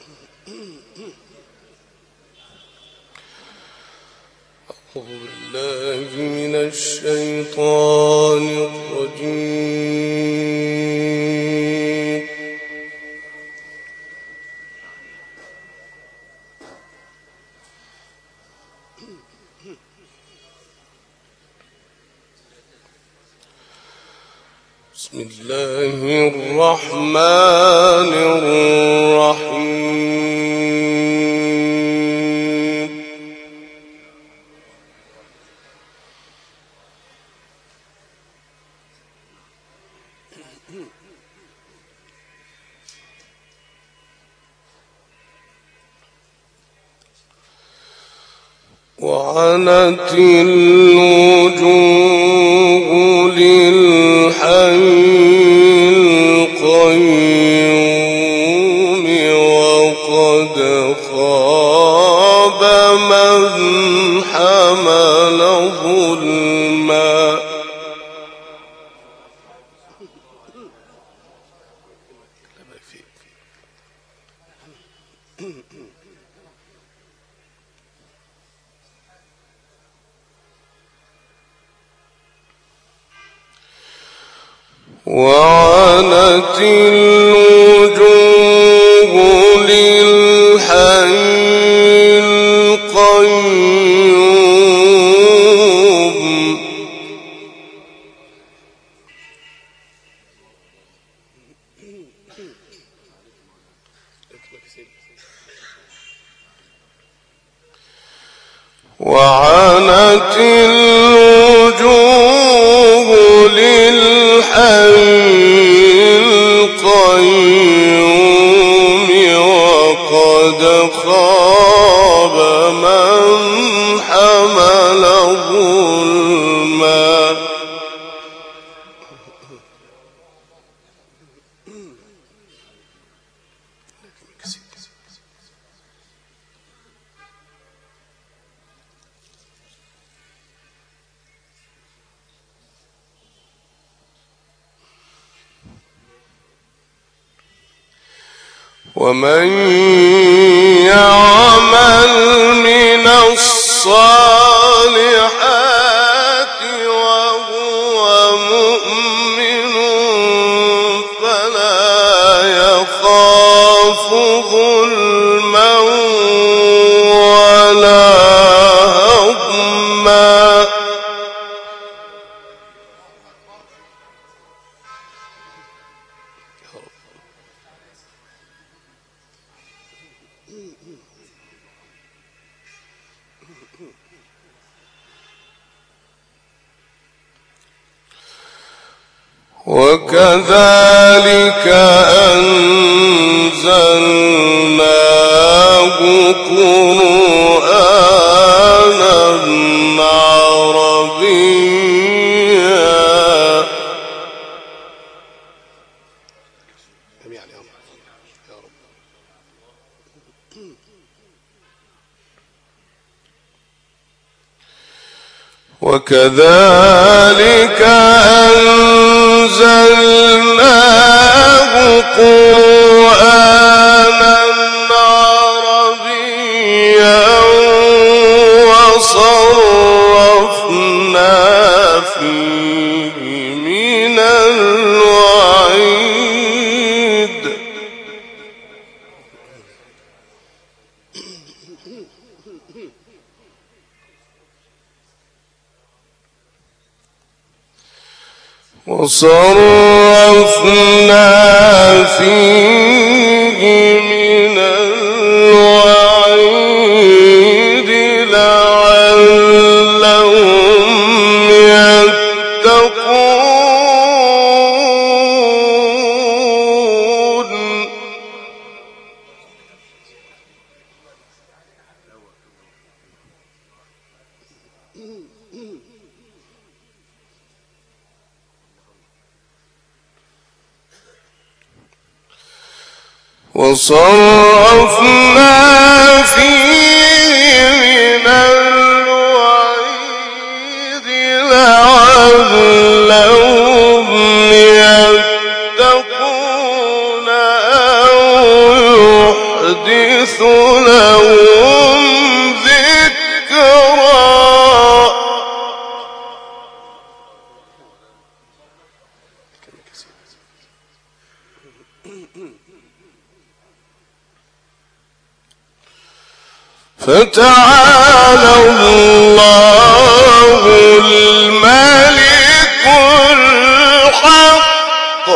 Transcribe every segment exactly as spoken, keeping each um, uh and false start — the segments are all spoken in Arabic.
أعوذ بالله من الشيطان الرجيم. بسم الله الرحمن الرحيم. وعنت الوجوه للحي القيوم وقد خاب من حمل ظلما. وعنت الوجوه للحي القيوم وعنت الوجوه للحي القيوم وقد خاب من حمل ظلما. ومن يعمل من الصالحات وهو مؤمن فلا يخاف ظلما ولا هضما. وكذلك أنزلناه قرآنا عربيا. وكذلك أنزلناه قرآنا عربيا وصرفنا فيه من الوعيد. وصرفنا فيه من الوعيد لعلهم يتقون. وصرفنا فيه من الوعيد لعلهم يتقون أو يحدث لهم ذكرا فتعالى الله الملك الحق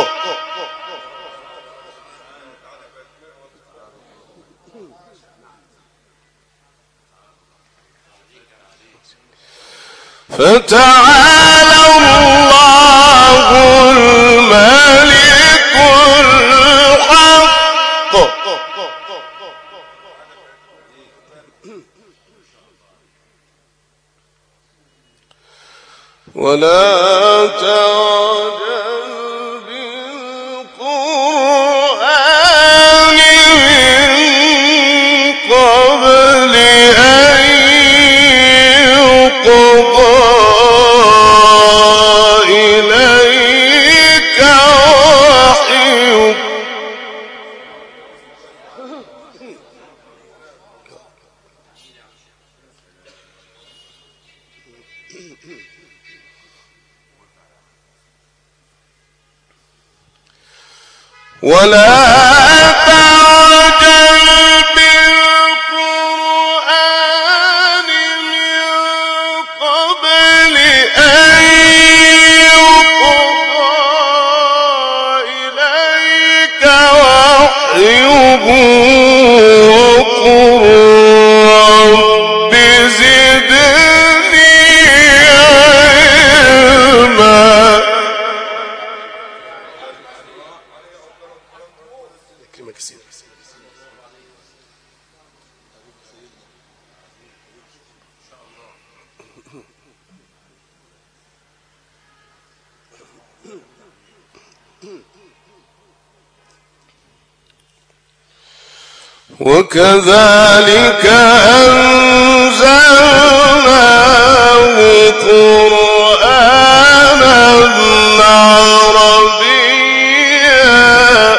فتعالى الله الملك الحق ولا تعجل بالقرآن من قبل أن يقضى إليك وحيه ولا تعجل بالقرآن من قبل أن يقضى إليك وحيه وقل رب زدني علما وكذلك أنزلناه قرآنا عربيا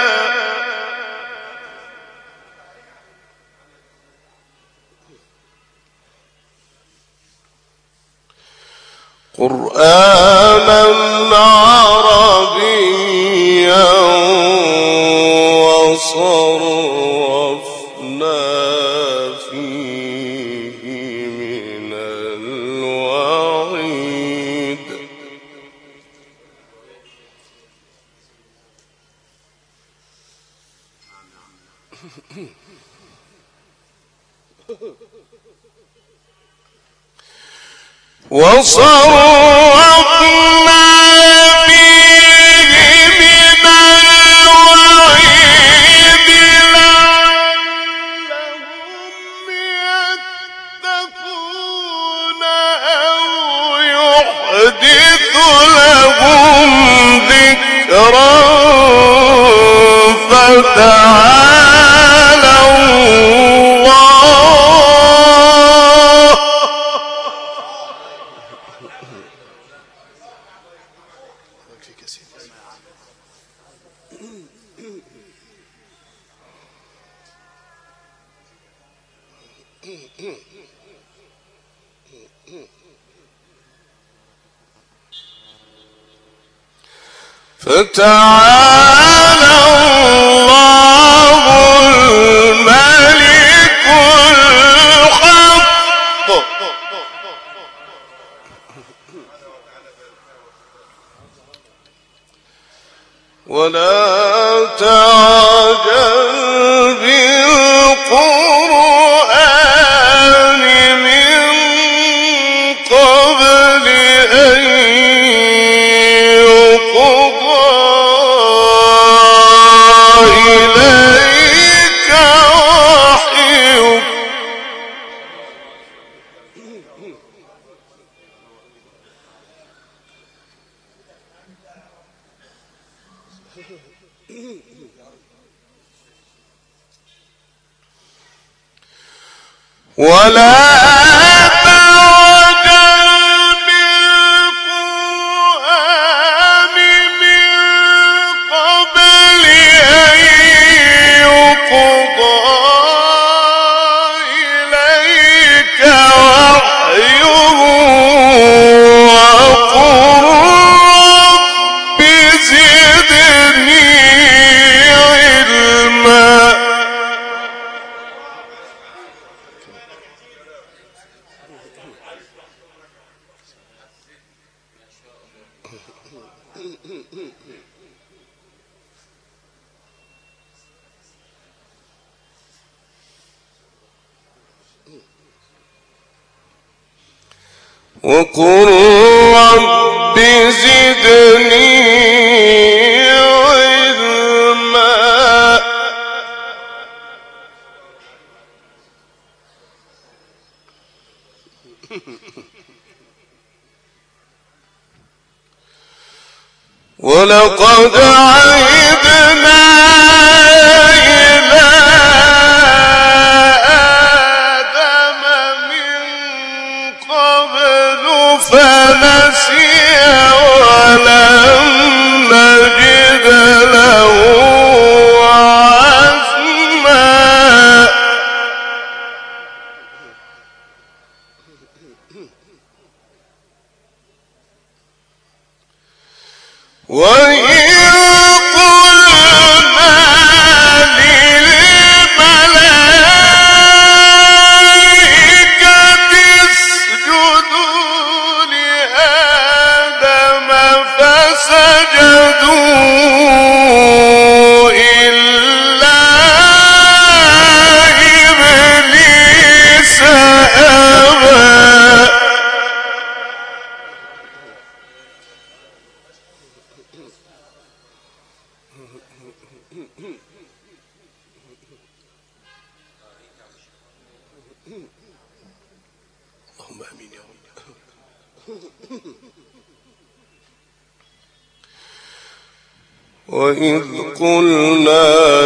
قرآنا عربيا وصرفنا فيه من الوعيد وصرفنا فيه من الوعيد لعلهم يتقون أو يحدث لهم ذكرا فتعالى الله فتعالى الله الملك الحق ولا تعجل بالقرآن من قبل أن يقضى إليك وحيه ولا تعجل بالقرآن من قبل أن يقضى وقل رب زدني علما ولقد عهدنا إلى آدم من قبل فنسي ولم نجد له عزما وإذ قلنا للملائكة اسجدوا لآدم فسجدوا إلا إبليس أبى اللهم آمين يا رب. وإذ قلنا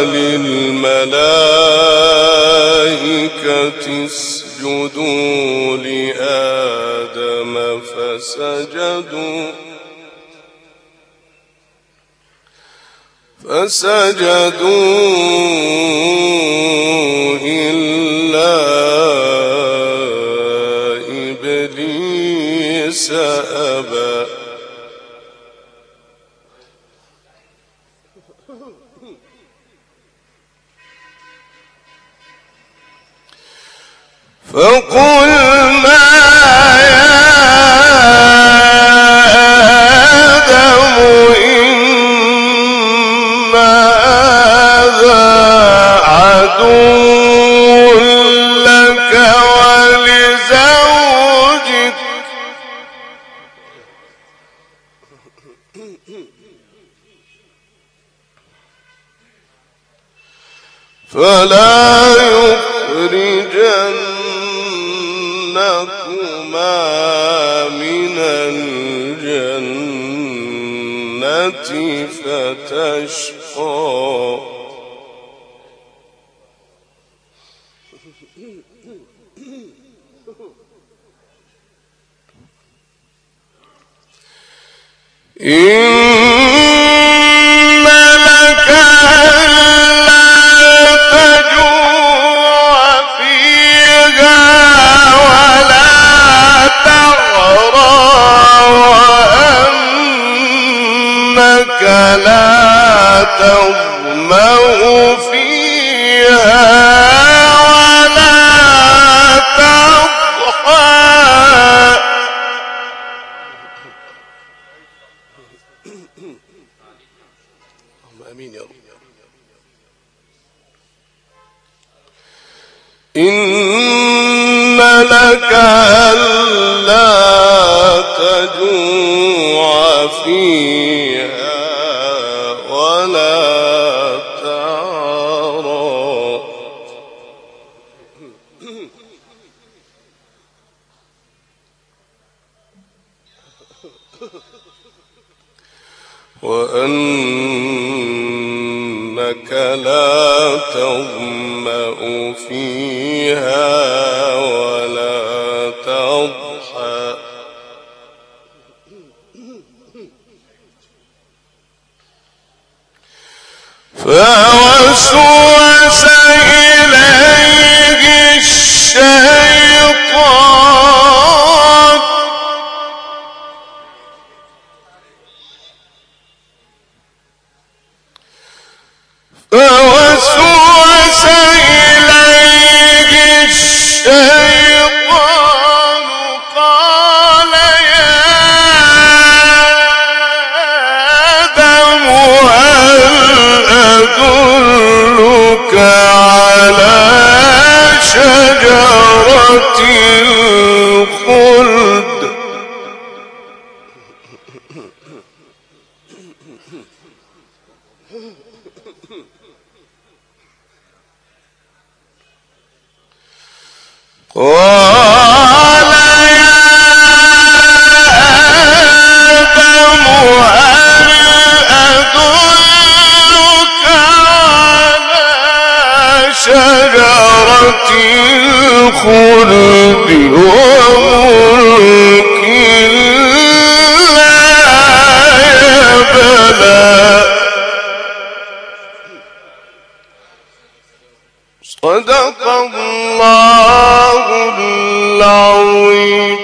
للملائكة اسجدوا لآدم فسجدوا فسجدوا إلا إبليس أبى فقلنا يا آدم إن هذا عدو لك ولزوجك فلا يخرجنكما من الجنة فتشقى إن لك ألا تجوع فيها ولا تغرى وأنك لا تظمأ فيها ولا تضحى آمين يا رب. إن لك ألا تجوع فيها ولا تعرى وأنك لا تظمأ فيها ولا تضحى فوسوس إليه الشيطان فوسوس إليه الشيطان قال يا آدم هل أدلك على قال يا آدم هل أدلك على شجرة الخلد وملك لا يبلى. صدق الله العظيم.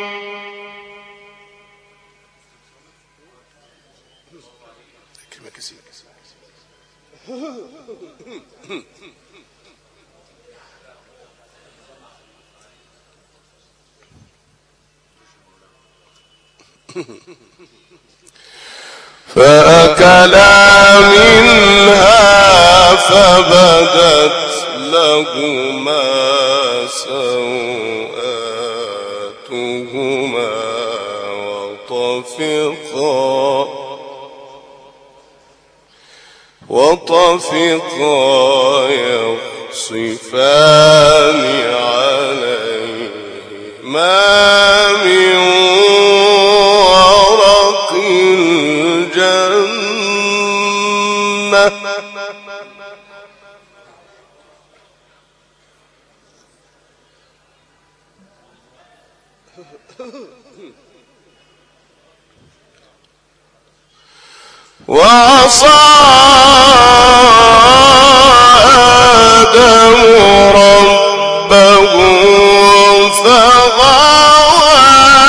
فأكلا منها فبدت لهما سوآتهما وطفقا وطفقا يخصفان عليهما من ورق الجنة وعصى آدم ربه فغوى.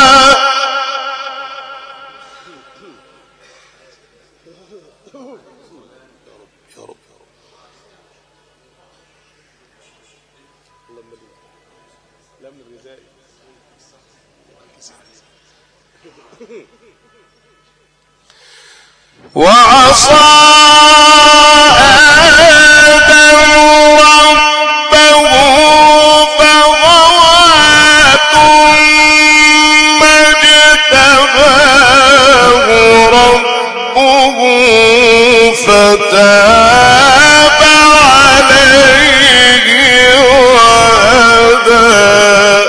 وعصى آدم ربه فغوى ثم اجتباه ربه فتاب عليه وهدى.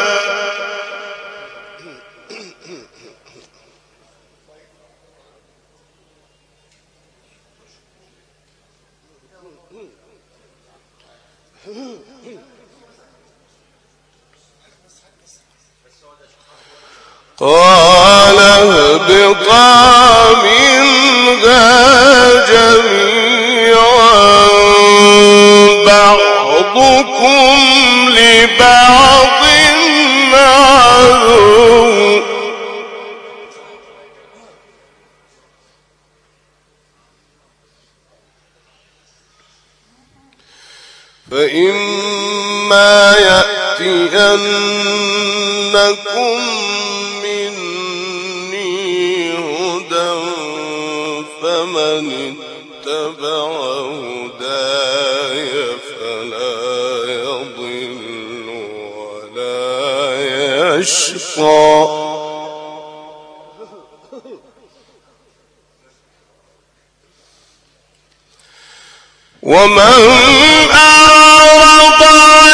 قال اهبطا منها جميعا بعضكم لبعض عدو فإما يأتينكم مني هدى فمن اتبع هداي فلا يضل ولا يشقى. ومن أعرض عن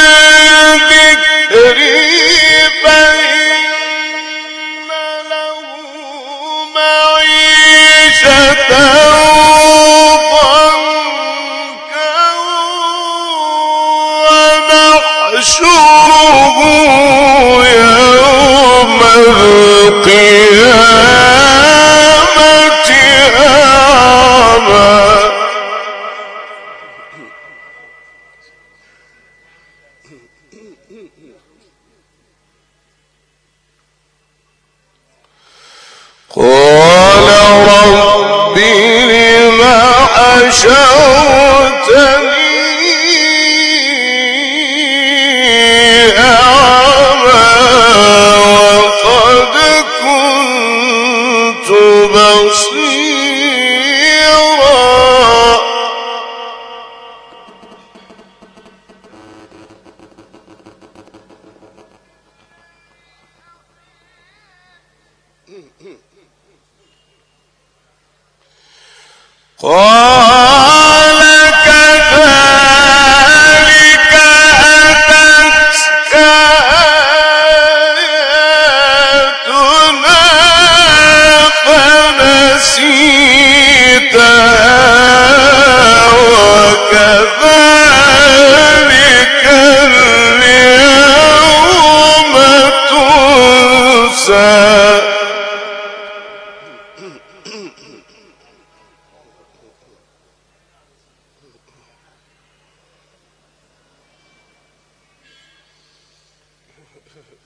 ذكري فإن له معيشة ضنكا ونحشره يوم القيامة أعمى. قال رب لم حشرتني أعمى وقد كنت بصيرا. قال كذلك أتتك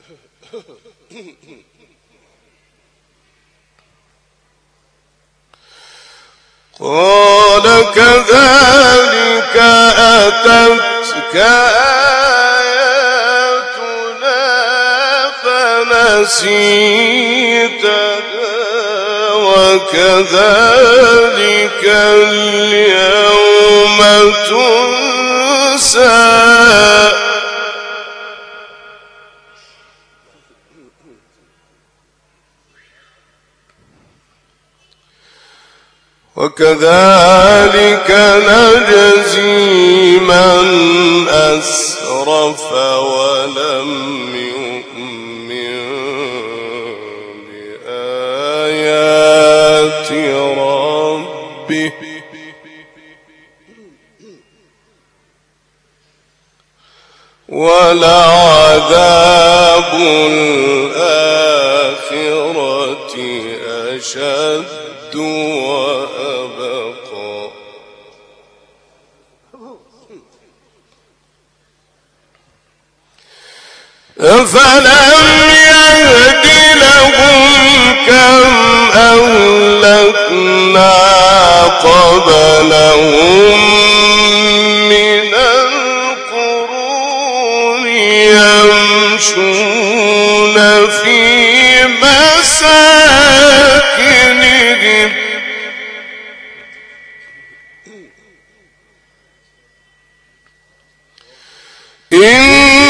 قال كذلك أتتك آياتنا فنسيتها وكذلك اليوم تنسى وكذلك نجزي من أسرف ولم يؤمن بآيات ربه ولعذاب الآخرة أشد وأبقى. أفلم يهد لهم كم أهلكنا قبلهم من القرون يمشون في مساكنهم إن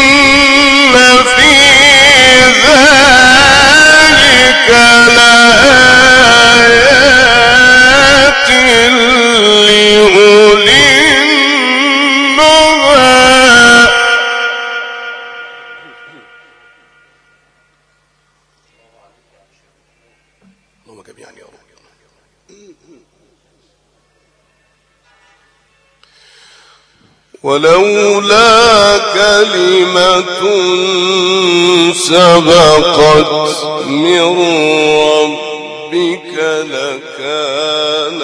في ذلك لآيات لأولي النهى. اللهم جميعا يا رب. ولولا كلمة سبقت من ربك لكان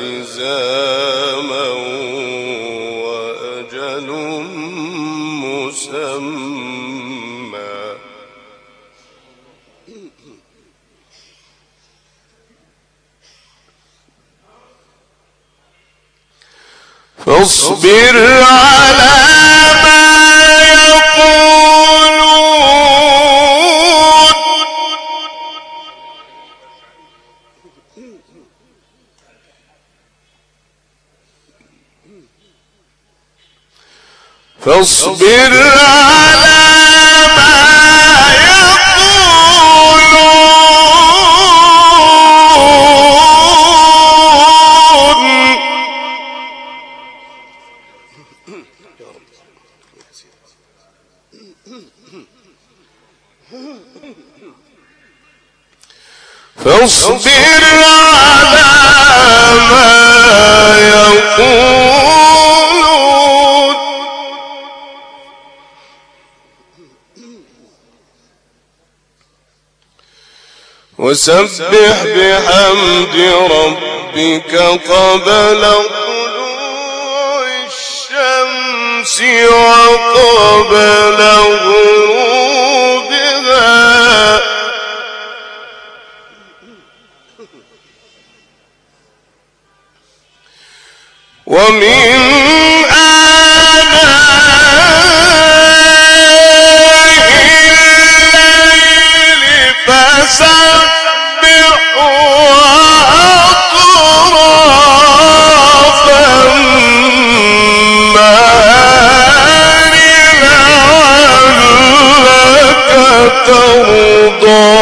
لزاما وأجل مسمى. فاصبر على ما يقولون فاصبر على ما فاصبر على ما يقولون وسبح بحمد ربك قبل طلوع الشمس وقبل غروبها ومن آناء الليل فسبح وأطراف النهار لعلك ترضى.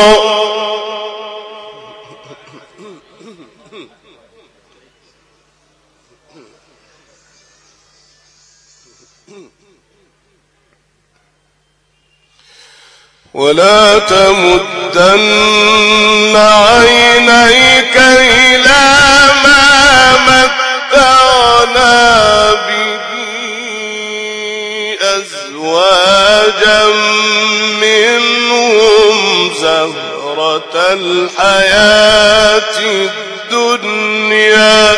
ولا تمدن عينيك إلى ما متعنا به أزواجا منهم زهرة الحياة الدنيا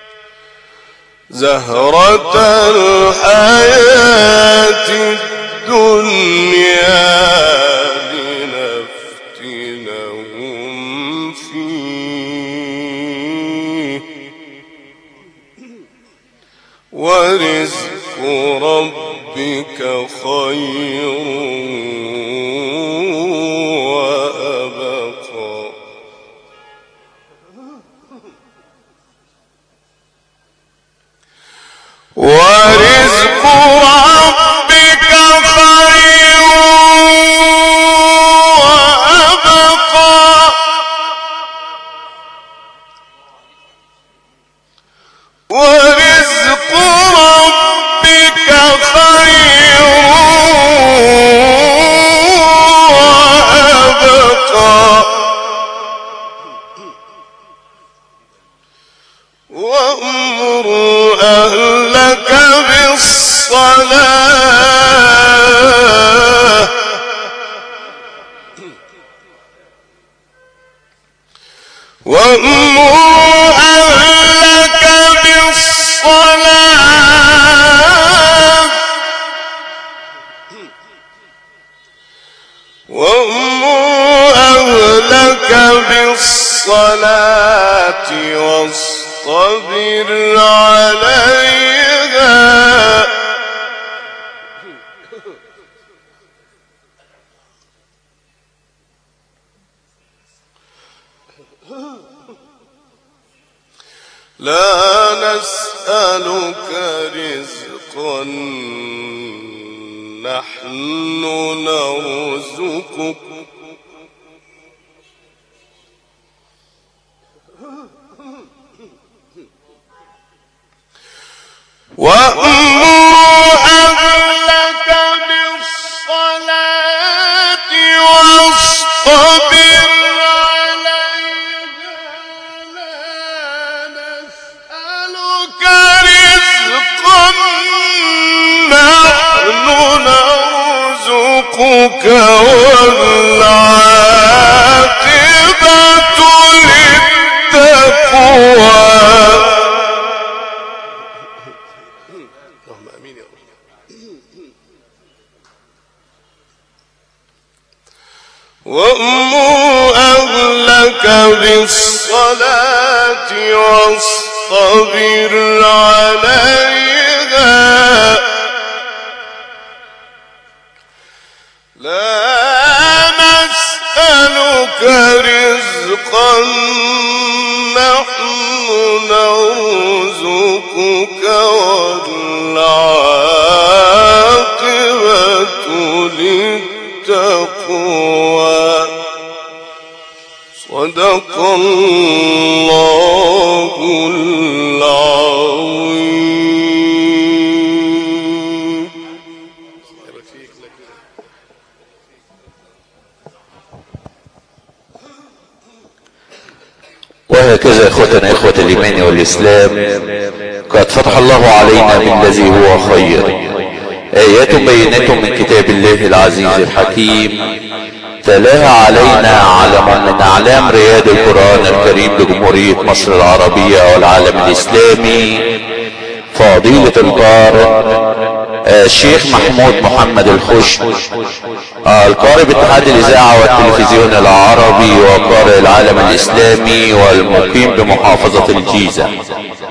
زهرة الحياة الدنيا الدنيا لنفتنهم فيه ورزق ربك خير وأبقى ورزق ربك خير وأبقى ورزق ربك خير وأبقى وأمر أهلك بالصلاة وأمر أهلك بالصلاة وأمر أهلك بالصلاة واصطبر عليها لا نسألك رزقا نحن نرزقك وأمر أهلك بالصلاة واصطبر عليها لا نسألك رزقا نحن نرزقك والعاقبة للتقوى وأمر أهلك بالصلاة واصطبر عليها لا نسألك رزقا نحن نرزقك والعاقبة للتقوى صدق الله العظيم. وهكذا إخوتنا إخوة الإيمان والإسلام قد فتح الله علينا بالذي هو خير آيات بينات من كتاب الله العزيز الحكيم تلاها علينا علم من أعلام رياد القرآن الكريم لجمهورية مصر العربية والعالم الإسلامي فضيلة القارئ الشيخ محمود محمد الخشب القارئ باتحاد الإذاعة والتلفزيون العربي وقارئ العالم الإسلامي والمقيم بمحافظة الجيزة.